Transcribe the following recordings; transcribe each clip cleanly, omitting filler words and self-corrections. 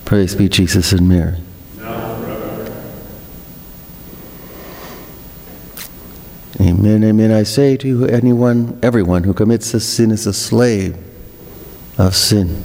Praise be Jesus and Mary. Now forever. Amen, amen. I say to you, everyone who commits a sin is a slave of sin.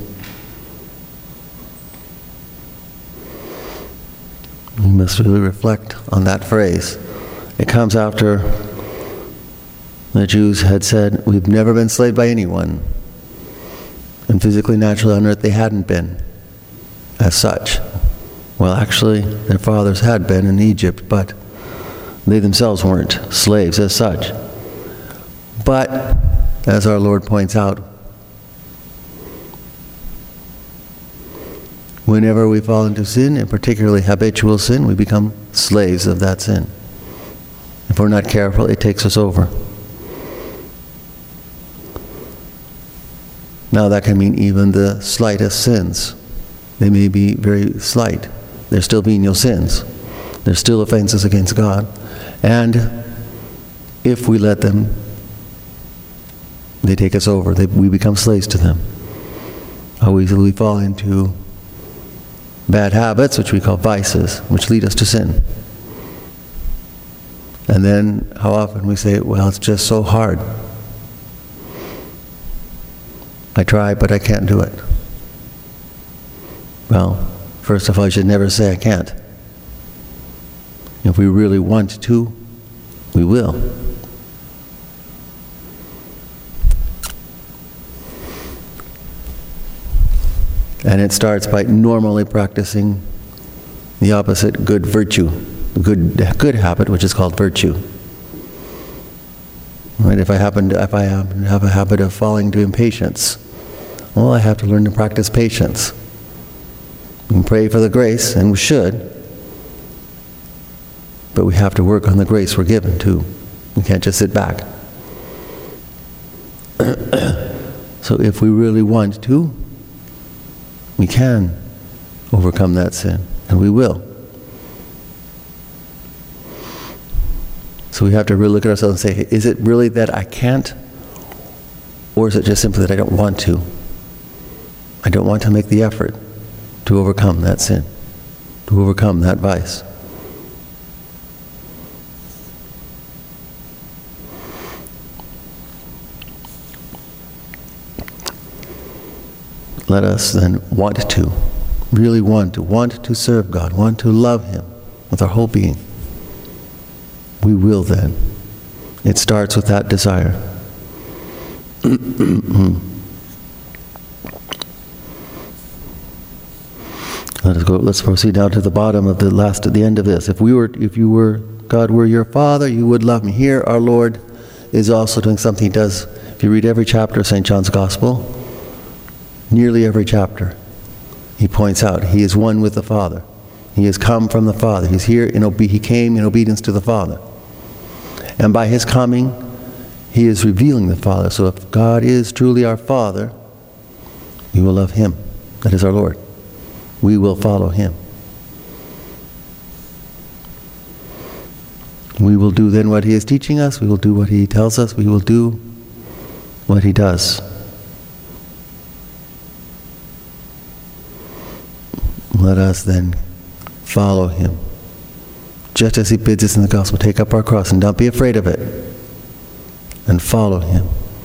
We must really reflect on that phrase. It comes after the Jews had said, we've never been enslaved by anyone. And physically, naturally on earth, they hadn't been as such. Well, actually, their fathers had been in Egypt, but they themselves weren't slaves as such. But, as our Lord points out, whenever we fall into sin, and particularly habitual sin, we become slaves of that sin. If we're not careful, it takes us over. Now that can mean even the slightest sins. They may be very slight. They're still venial sins. They're still offenses against God. And if we let them, they take us over. We become slaves to them. How easily we fall into bad habits, which we call vices, which lead us to sin. And then how often we say, well, it's just so hard. I try, but I can't do it. Well, first of all, I should never say I can't. If we really want to, we will. And it starts by normally practicing the opposite good virtue, good habit, which is called virtue. Right? If I happen to have a habit of falling to impatience, well, I have to learn to practice patience. We can pray for the grace, and we should, but we have to work on the grace we're given too. We can't just sit back. So if we really want to, we can overcome that sin, and we will. So we have to really look at ourselves and say, is it really that I can't? Or is it just simply that I don't want to? I don't want to make the effort to overcome that sin, to overcome that vice. Let us then want to, really want to serve God, want to love Him with our whole being. We will then. It starts with that desire. Let's proceed now to the bottom of the end of this. If God were your Father, you would love me. Here our Lord is also doing something He does. If you read every chapter of St. John's Gospel, nearly every chapter, He points out He is one with the Father. He has come from the Father. He's here He came in obedience to the Father. And by His coming, He is revealing the Father. So if God is truly our Father, we will love Him. That is our Lord. We will follow Him. We will do then what He is teaching us. We will do what He tells us. We will do what He does. Let us then follow Him. Just as He bids us in the Gospel, take up our cross and don't be afraid of it. And follow Him.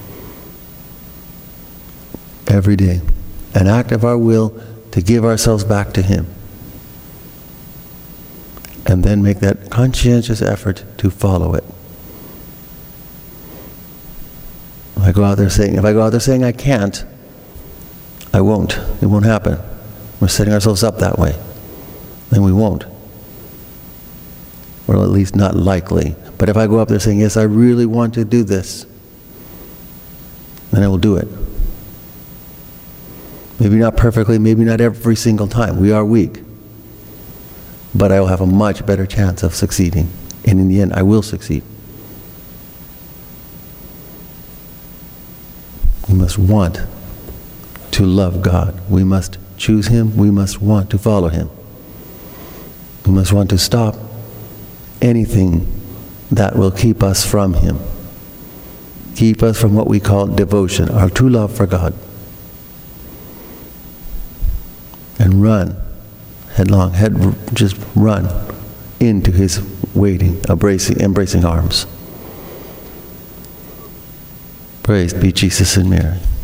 Every day. An act of our will to give ourselves back to Him. And then make that conscientious effort to follow it. If I go out there saying I can't, I won't. It won't happen. We're setting ourselves up that way. Then we won't. Or at least not likely. But if I go up there saying, yes, I really want to do this, then I will do it. Maybe not perfectly, maybe not every single time. We are weak. But I will have a much better chance of succeeding. And in the end, I will succeed. We must want to love God. We must choose Him. We must want to follow Him. We must want to stop anything that will keep us from Him. Keep us from what we call devotion, our true love for God. And run headlong, just run into his waiting, embracing arms. Praise be Jesus and Mary.